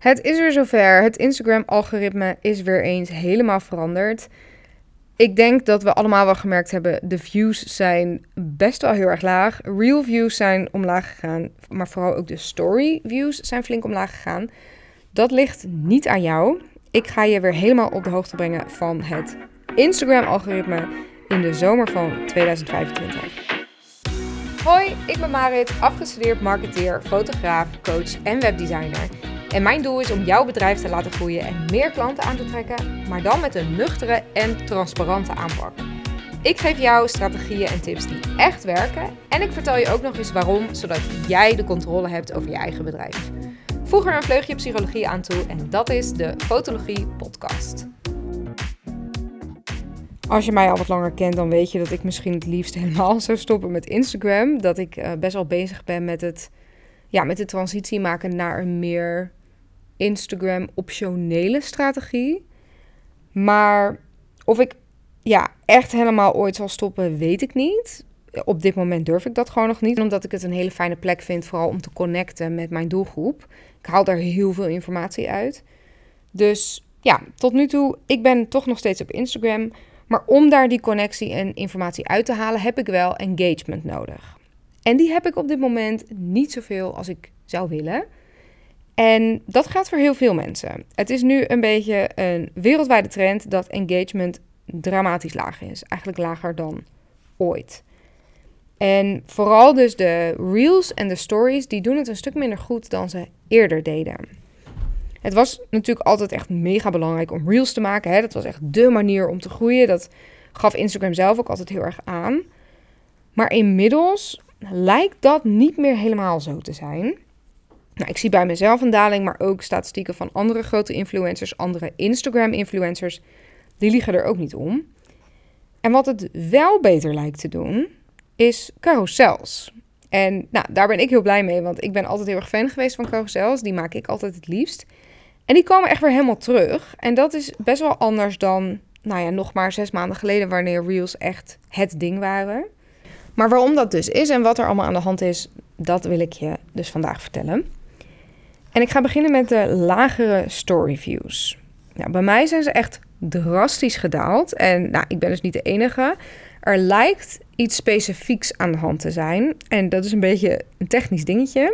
Het is weer zover. Het Instagram-algoritme is weer eens helemaal veranderd. Ik denk dat we allemaal wel gemerkt hebben, de views zijn best wel heel erg laag. Reel views zijn omlaag gegaan, maar vooral ook de story views zijn flink omlaag gegaan. Dat ligt niet aan jou. Ik ga je weer helemaal op de hoogte brengen van het Instagram-algoritme in de zomer van 2025. Hoi, ik ben Marit, afgestudeerd marketeer, fotograaf, coach en webdesigner. En mijn doel is om jouw bedrijf te laten groeien en meer klanten aan te trekken, maar dan met een nuchtere en transparante aanpak. Ik geef jou strategieën en tips die echt werken en ik vertel je ook nog eens waarom, zodat jij de controle hebt over je eigen bedrijf. Voeg er een vleugje psychologie aan toe en dat is de Fotologie Podcast. Als je mij al wat langer kent, dan weet je dat ik misschien het liefst helemaal zou stoppen met Instagram. Dat ik best wel bezig ben met de transitie maken naar een meer Instagram-optionele strategie. Maar of ik echt helemaal ooit zal stoppen, weet ik niet. Op dit moment durf ik dat gewoon nog niet. Omdat ik het een hele fijne plek vind, vooral om te connecten met mijn doelgroep. Ik haal daar heel veel informatie uit. Dus ja, tot nu toe, ik ben toch nog steeds op Instagram. Maar om daar die connectie en informatie uit te halen, heb ik wel engagement nodig. En die heb ik op dit moment niet zoveel als ik zou willen. En dat gaat voor heel veel mensen. Het is nu een beetje een wereldwijde trend dat engagement dramatisch laag is. Eigenlijk lager dan ooit. En vooral dus de reels en de stories, die doen het een stuk minder goed dan ze eerder deden. Het was natuurlijk altijd echt mega belangrijk om reels te maken. Hè? Dat was echt dé manier om te groeien. Dat gaf Instagram zelf ook altijd heel erg aan. Maar inmiddels lijkt dat niet meer helemaal zo te zijn. Nou, ik zie bij mezelf een daling, maar ook statistieken van andere grote influencers, andere Instagram-influencers, die liegen er ook niet om. En wat het wel beter lijkt te doen, is carousels. En daar ben ik heel blij mee, want ik ben altijd heel erg fan geweest van carousels. Die maak ik altijd het liefst. En die komen echt weer helemaal terug. En dat is best wel anders dan, nog maar 6 maanden geleden, wanneer reels echt het ding waren. Maar waarom dat dus is en wat er allemaal aan de hand is, dat wil ik je dus vandaag vertellen. En ik ga beginnen met de lagere story views. Nou, bij mij zijn ze echt drastisch gedaald. En ik ben dus niet de enige. Er lijkt iets specifieks aan de hand te zijn. En dat is een beetje een technisch dingetje.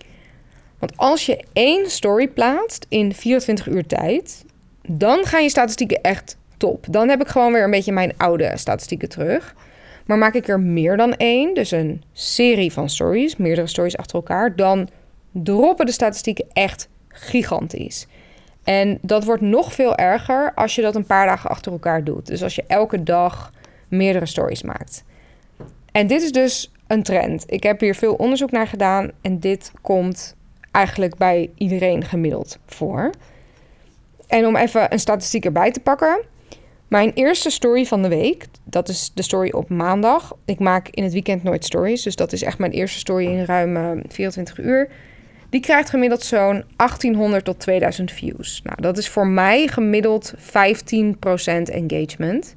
Want als je 1 story plaatst in 24 uur tijd, dan gaan je statistieken echt top. Dan heb ik gewoon weer een beetje mijn oude statistieken terug. Maar maak ik er meer dan 1, dus een serie van stories, meerdere stories achter elkaar, dan droppen de statistieken echt gigantisch. En dat wordt nog veel erger als je dat een paar dagen achter elkaar doet. Dus als je elke dag meerdere stories maakt. En dit is dus een trend. Ik heb hier veel onderzoek naar gedaan en dit komt eigenlijk bij iedereen gemiddeld voor. En om even een statistiek erbij te pakken. Mijn eerste story van de week, dat is de story op maandag. Ik maak in het weekend nooit stories, dus dat is echt mijn eerste story in ruim 24 uur. Die krijgt gemiddeld zo'n 1800 tot 2000 views. Nou, dat is voor mij gemiddeld 15% engagement.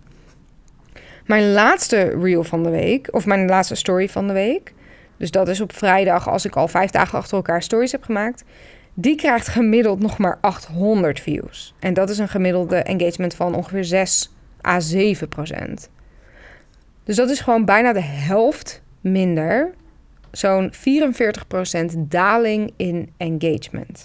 Mijn laatste reel van de week, of mijn laatste story van de week, dus dat is op vrijdag als ik al 5 dagen achter elkaar stories heb gemaakt, die krijgt gemiddeld nog maar 800 views. En dat is een gemiddelde engagement van ongeveer 6 à 7%. Dus dat is gewoon bijna de helft minder. Zo'n 44% daling in engagement.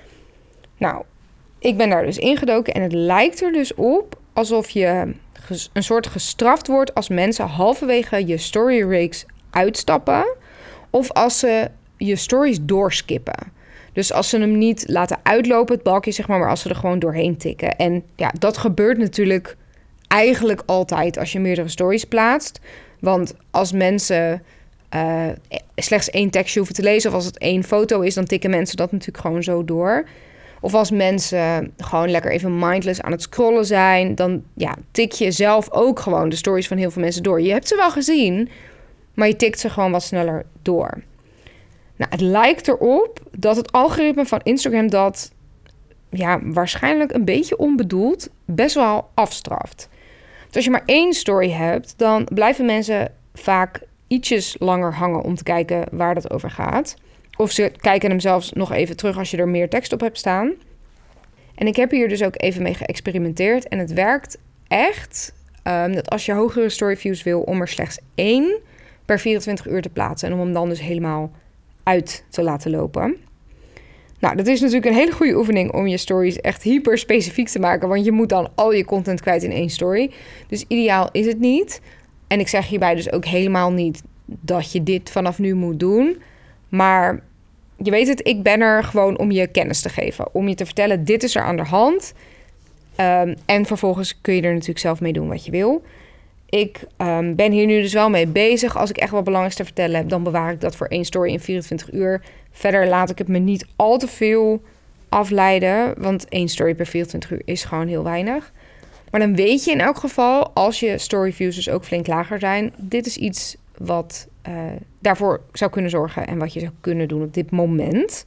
Nou, ik ben daar dus ingedoken en het lijkt er dus op alsof je een soort gestraft wordt als mensen halverwege je story reeks uitstappen of als ze je stories doorskippen. Dus als ze hem niet laten uitlopen, het balkje maar als ze er gewoon doorheen tikken. En ja, dat gebeurt natuurlijk eigenlijk altijd als je meerdere stories plaatst. Want als mensen slechts 1 tekstje hoeven te lezen of als het 1 foto is, dan tikken mensen dat natuurlijk gewoon zo door. Of als mensen gewoon lekker even mindless aan het scrollen zijn, dan tik je zelf ook gewoon de stories van heel veel mensen door. Je hebt ze wel gezien, maar je tikt ze gewoon wat sneller door. Nou, het lijkt erop dat het algoritme van Instagram dat waarschijnlijk een beetje onbedoeld best wel afstraft. Dus als je maar 1 story hebt, dan blijven mensen vaak ietsjes langer hangen om te kijken waar dat over gaat. Of ze kijken hem zelfs nog even terug als je er meer tekst op hebt staan. En ik heb hier dus ook even mee geëxperimenteerd. En het werkt echt dat als je hogere storyviews wil, om er slechts 1 per 24 uur te plaatsen. En om hem dan dus helemaal uit te laten lopen. Nou, dat is natuurlijk een hele goede oefening om je stories echt hyper specifiek te maken. Want je moet dan al je content kwijt in 1 story. Dus ideaal is het niet. En ik zeg hierbij dus ook helemaal niet dat je dit vanaf nu moet doen. Maar je weet het, ik ben er gewoon om je kennis te geven. Om je te vertellen, dit is er aan de hand. En vervolgens kun je er natuurlijk zelf mee doen wat je wil. Ik ben hier nu dus wel mee bezig. Als ik echt wat belangrijks te vertellen heb, dan bewaar ik dat voor 1 story in 24 uur. Verder laat ik het me niet al te veel afleiden. Want 1 story per 24 uur is gewoon heel weinig. Maar dan weet je in elk geval, als je storyviews dus ook flink lager zijn, dit is iets wat daarvoor zou kunnen zorgen en wat je zou kunnen doen op dit moment.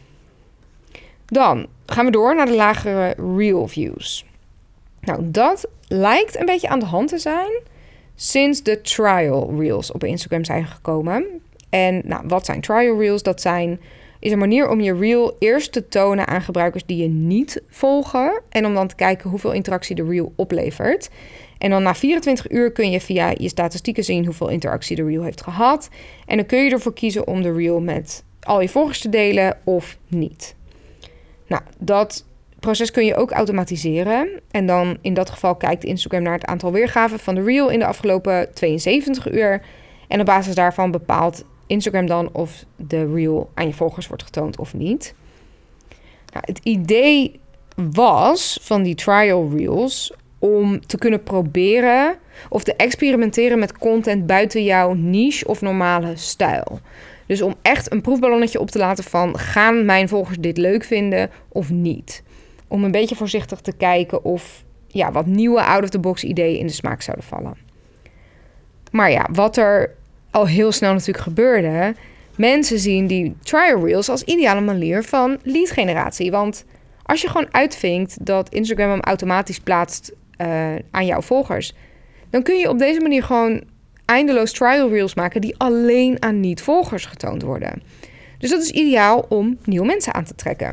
Dan gaan we door naar de lagere reel views. Nou, dat lijkt een beetje aan de hand te zijn sinds de trial reels op Instagram zijn gekomen. En nou, wat zijn trial reels? Dat is een manier om je reel eerst te tonen aan gebruikers die je niet volgen. En om dan te kijken hoeveel interactie de reel oplevert. En dan na 24 uur kun je via je statistieken zien hoeveel interactie de reel heeft gehad. En dan kun je ervoor kiezen om de reel met al je volgers te delen of niet. Nou, dat proces kun je ook automatiseren. En dan in dat geval kijkt Instagram naar het aantal weergaven van de reel in de afgelopen 72 uur. En op basis daarvan bepaalt Instagram dan of de reel aan je volgers wordt getoond of niet. Nou, het idee was van die trial reels om te kunnen proberen of te experimenteren met content buiten jouw niche of normale stijl. Dus om echt een proefballonnetje op te laten van, gaan mijn volgers dit leuk vinden of niet? Om een beetje voorzichtig te kijken of wat nieuwe out-of-the-box ideeën in de smaak zouden vallen. Maar ja, wat er al heel snel natuurlijk gebeurde, mensen zien die trial reels als ideale manier van lead generatie. Want als je gewoon uitvinkt dat Instagram hem automatisch plaatst aan jouw volgers, dan kun je op deze manier gewoon eindeloos trial reels maken die alleen aan niet-volgers getoond worden. Dus dat is ideaal om nieuwe mensen aan te trekken.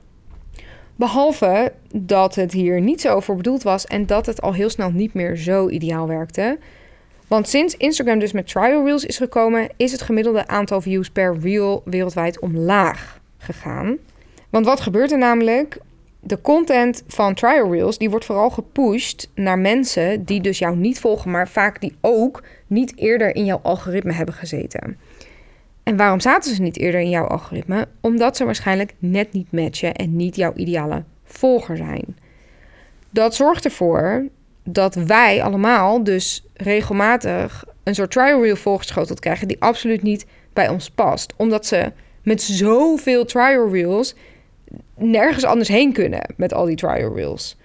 Behalve dat het hier niet zo voor bedoeld was en dat het al heel snel niet meer zo ideaal werkte. Want sinds Instagram dus met trial reels is gekomen, is het gemiddelde aantal views per reel wereldwijd omlaag gegaan. Want wat gebeurt er namelijk? De content van trial reels, die wordt vooral gepusht naar mensen die dus jou niet volgen, maar vaak die ook niet eerder in jouw algoritme hebben gezeten. En waarom zaten ze niet eerder in jouw algoritme? Omdat ze waarschijnlijk net niet matchen en niet jouw ideale volger zijn. Dat zorgt ervoor dat wij allemaal dus regelmatig een soort trial reel voorgeschoteld krijgen die absoluut niet bij ons past. Omdat ze met zoveel trial reels nergens anders heen kunnen met al die trial reels.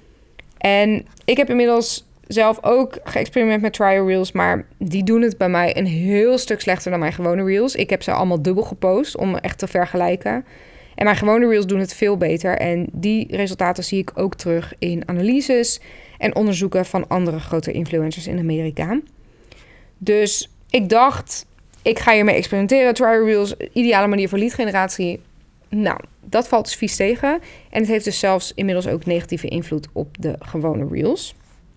En ik heb inmiddels zelf ook geëxperimenteerd met trial reels, maar die doen het bij mij een heel stuk slechter dan mijn gewone reels. Ik heb ze allemaal dubbel gepost om echt te vergelijken. En mijn gewone reels doen het veel beter. En die resultaten zie ik ook terug in analyses en onderzoeken van andere grote influencers in Amerika. Dus ik dacht, ik ga hiermee experimenteren. Trial reels, ideale manier voor lead generatie. Nou, dat valt dus vies tegen. En het heeft dus zelfs inmiddels ook negatieve invloed op de gewone reels.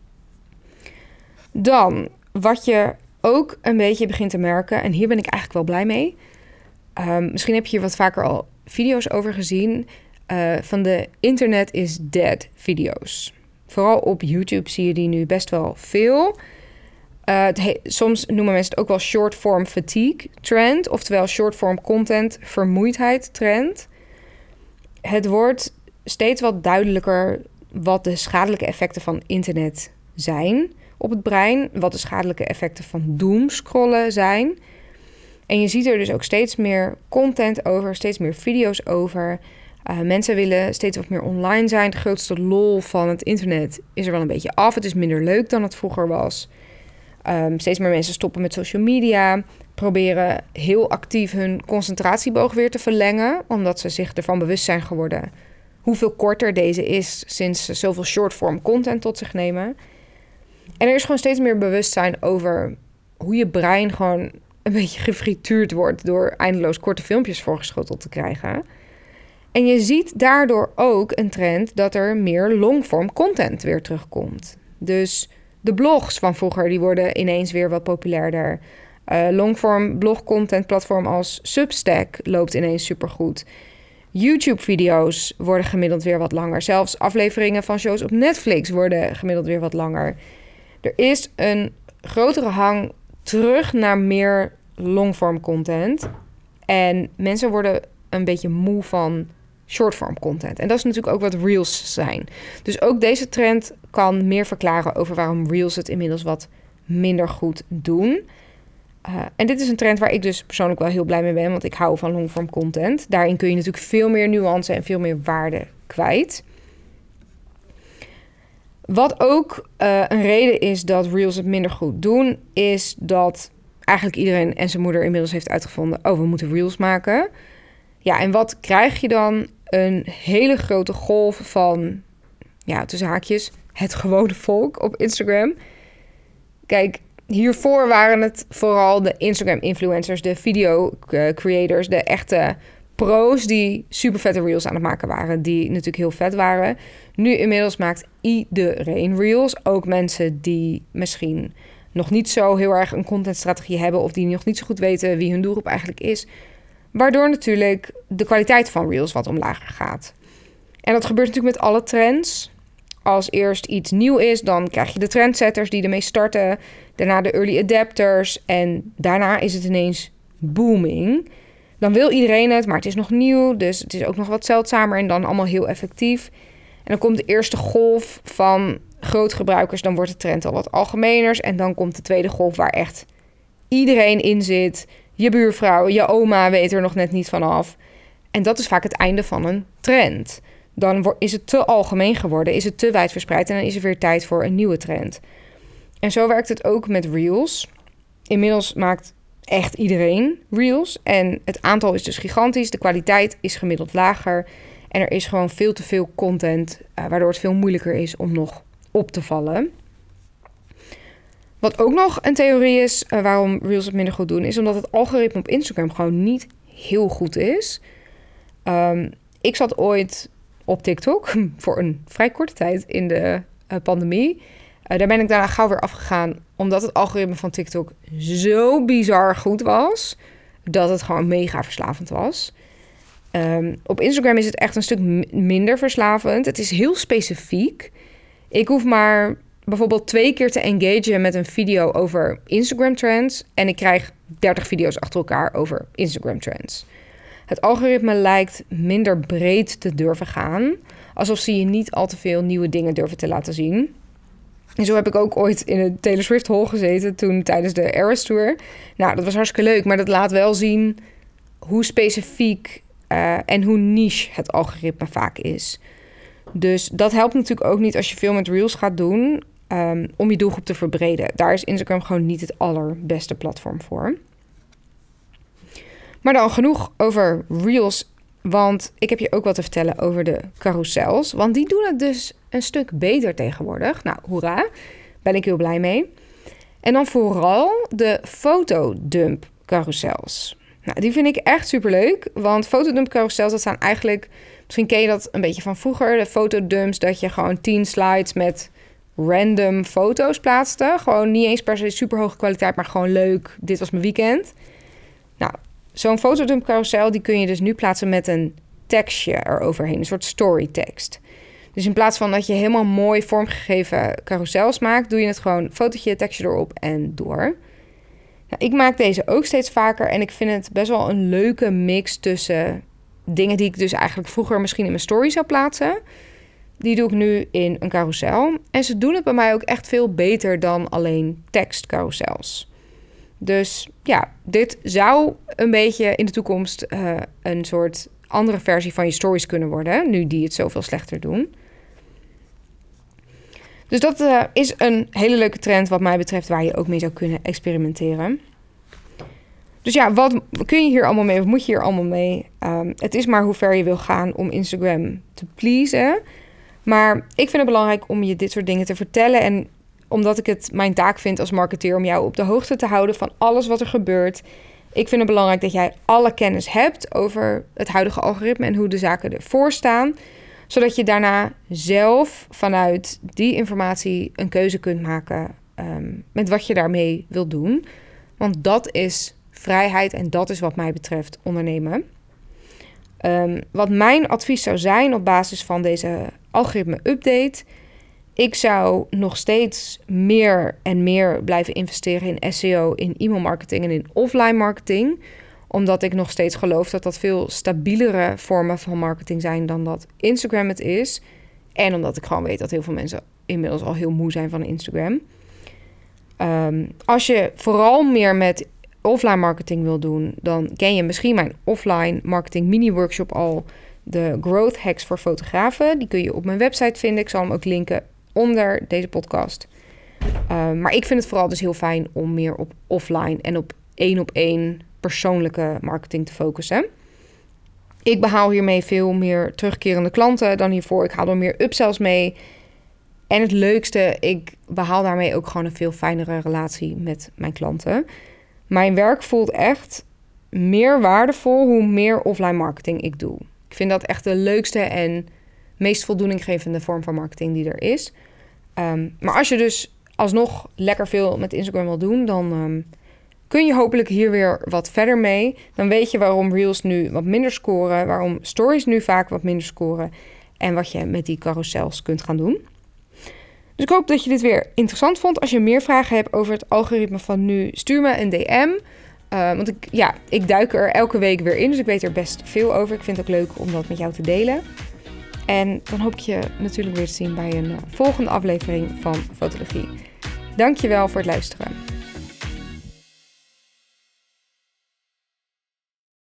Dan, wat je ook een beetje begint te merken, en hier ben ik eigenlijk wel blij mee. Misschien heb je hier wat vaker al video's over gezien. Van de internet is dead video's. Vooral op YouTube zie je die nu best wel veel. Soms noemen mensen het ook wel short-form fatigue trend. Oftewel short-form content vermoeidheid trend. Het wordt steeds wat duidelijker wat de schadelijke effecten van internet zijn op het brein. Wat de schadelijke effecten van doomscrollen zijn. En je ziet er dus ook steeds meer content over, steeds meer video's over. Mensen willen steeds wat meer online zijn. De grootste lol van het internet is er wel een beetje af. Het is minder leuk dan het vroeger was. Steeds meer mensen stoppen met social media. Proberen heel actief hun concentratieboog weer te verlengen. Omdat ze zich ervan bewust zijn geworden hoeveel korter deze is sinds ze zoveel short-form content tot zich nemen. En er is gewoon steeds meer bewustzijn over hoe je brein gewoon een beetje gefrituurd wordt door eindeloos korte filmpjes voorgeschoteld te krijgen. En je ziet daardoor ook een trend dat er meer longform content weer terugkomt. Dus de blogs van vroeger, die worden ineens weer wat populairder. Longform blogcontent platform als Substack loopt ineens supergoed. YouTube-video's worden gemiddeld weer wat langer. Zelfs afleveringen van shows op Netflix worden gemiddeld weer wat langer. Er is een grotere hang terug naar meer longform content. En mensen worden een beetje moe van shortform content. En dat is natuurlijk ook wat reels zijn. Dus ook deze trend kan meer verklaren over waarom reels het inmiddels wat minder goed doen. En dit is een trend waar ik dus persoonlijk wel heel blij mee ben, want ik hou van longform content. Daarin kun je natuurlijk veel meer nuance en veel meer waarde kwijt. Wat ook een reden is dat reels het minder goed doen, is dat eigenlijk iedereen en zijn moeder inmiddels heeft uitgevonden, we moeten reels maken. Ja, en wat krijg je dan? Een hele grote golf van, tussen haakjes, het gewone volk op Instagram. Kijk, hiervoor waren het vooral de Instagram-influencers, de video-creators, de echte pro's die super vette reels aan het maken waren, die natuurlijk heel vet waren. Nu inmiddels maakt iedereen reels, ook mensen die misschien nog niet zo heel erg een contentstrategie hebben of die nog niet zo goed weten wie hun doelgroep eigenlijk is. Waardoor natuurlijk de kwaliteit van reels wat omlaag gaat. En dat gebeurt natuurlijk met alle trends. Als eerst iets nieuw is, dan krijg je de trendsetters die ermee starten. Daarna de early adapters. En daarna is het ineens booming. Dan wil iedereen het, maar het is nog nieuw. Dus het is ook nog wat zeldzamer en dan allemaal heel effectief. En dan komt de eerste golf van grootgebruikers. Dan wordt de trend al wat algemeners. En dan komt de tweede golf waar echt iedereen in zit. Je buurvrouw, je oma weet er nog net niet van af. En dat is vaak het einde van een trend. Dan is het te algemeen geworden, is het te wijdverspreid en dan is er weer tijd voor een nieuwe trend. En zo werkt het ook met reels. Inmiddels maakt echt iedereen reels en het aantal is dus gigantisch. De kwaliteit is gemiddeld lager en er is gewoon veel te veel content, waardoor het veel moeilijker is om nog op te vallen. Wat ook nog een theorie is waarom reels het minder goed doen, is omdat het algoritme op Instagram gewoon niet heel goed is. Ik zat ooit op TikTok voor een vrij korte tijd in de pandemie. Daar ben ik daarna gauw weer afgegaan, omdat het algoritme van TikTok zo bizar goed was, dat het gewoon mega verslavend was. Op Instagram is het echt een stuk minder verslavend. Het is heel specifiek. Ik hoef maar bijvoorbeeld 2 keer te engagen met een video over Instagram trends en ik krijg 30 video's achter elkaar over Instagram trends. Het algoritme lijkt minder breed te durven gaan, alsof ze je niet al te veel nieuwe dingen durven te laten zien. En zo heb ik ook ooit in een Taylor Swift hole gezeten toen tijdens de Eras Tour. Nou, dat was hartstikke leuk, maar dat laat wel zien hoe specifiek en hoe niche het algoritme vaak is. Dus dat helpt natuurlijk ook niet als je veel met reels gaat doen, om je doelgroep te verbreden. Daar is Instagram gewoon niet het allerbeste platform voor. Maar dan genoeg over reels, want ik heb je ook wat te vertellen over de carousels. Want die doen het dus een stuk beter tegenwoordig. Nou, hoera, ben ik heel blij mee. En dan vooral de fotodump carousels. Nou, die vind ik echt superleuk, want fotodump carousels, dat zijn eigenlijk, misschien ken je dat een beetje van vroeger, de fotodumps, dat je gewoon 10 slides met random foto's plaatste. Gewoon niet eens per se super hoge kwaliteit, maar gewoon leuk. Dit was mijn weekend. Nou, zo'n fotodump carousel, die kun je dus nu plaatsen met een tekstje eroverheen, een soort storytekst. Dus in plaats van dat je helemaal mooi vormgegeven carousels maakt, doe je het gewoon fotootje, tekstje erop en door. Nou, ik maak deze ook steeds vaker en ik vind het best wel een leuke mix tussen dingen die ik dus eigenlijk vroeger misschien in mijn story zou plaatsen. Die doe ik nu in een carousel. En ze doen het bij mij ook echt veel beter dan alleen tekstcarousels. Dus ja, dit zou een beetje in de toekomst een soort andere versie van je stories kunnen worden, nu die het zoveel slechter doen. Dus dat is een hele leuke trend wat mij betreft, waar je ook mee zou kunnen experimenteren. Dus ja, wat kun je hier allemaal mee? Of moet je hier allemaal mee? Het is maar hoe ver je wil gaan om Instagram te pleasen. Maar ik vind het belangrijk om je dit soort dingen te vertellen. En omdat ik het mijn taak vind als marketeer om jou op de hoogte te houden van alles wat er gebeurt. Ik vind het belangrijk dat jij alle kennis hebt over het huidige algoritme en hoe de zaken ervoor staan, zodat je daarna zelf vanuit die informatie een keuze kunt maken met wat je daarmee wilt doen. Want dat is vrijheid en dat is wat mij betreft ondernemen. Wat mijn advies zou zijn op basis van deze algoritme-update, ik zou nog steeds meer en meer blijven investeren in SEO, in e-mailmarketing en in offline marketing. Omdat ik nog steeds geloof dat dat veel stabielere vormen van marketing zijn dan dat Instagram het is. En omdat ik gewoon weet dat heel veel mensen inmiddels al heel moe zijn van Instagram. Als je vooral meer met offline marketing wil doen, dan ken je misschien mijn offline marketing mini-workshop al, de Growth Hacks voor fotografen. Die kun je op mijn website vinden. Ik zal hem ook linken onder deze podcast. Maar ik vind het vooral dus heel fijn om meer op offline en op één persoonlijke marketing te focussen. Ik behaal hiermee veel meer terugkerende klanten dan hiervoor. Ik haal er meer upsells mee. En het leukste, ik behaal daarmee ook gewoon een veel fijnere relatie met mijn klanten. Mijn werk voelt echt meer waardevol hoe meer offline marketing ik doe. Ik vind dat echt de leukste en meest voldoeninggevende vorm van marketing die er is. Maar als je dus alsnog lekker veel met Instagram wil doen, dan kun je hopelijk hier weer wat verder mee. Dan weet je waarom Reels nu wat minder scoren, waarom Stories nu vaak wat minder scoren en wat je met die carousels kunt gaan doen. Dus ik hoop dat je dit weer interessant vond. Als je meer vragen hebt over het algoritme van nu, stuur me een DM. Want ik duik er elke week weer in, dus ik weet er best veel over. Ik vind het ook leuk om dat met jou te delen. En dan hoop ik je natuurlijk weer te zien bij een volgende aflevering van Fotologie. Dankjewel voor het luisteren.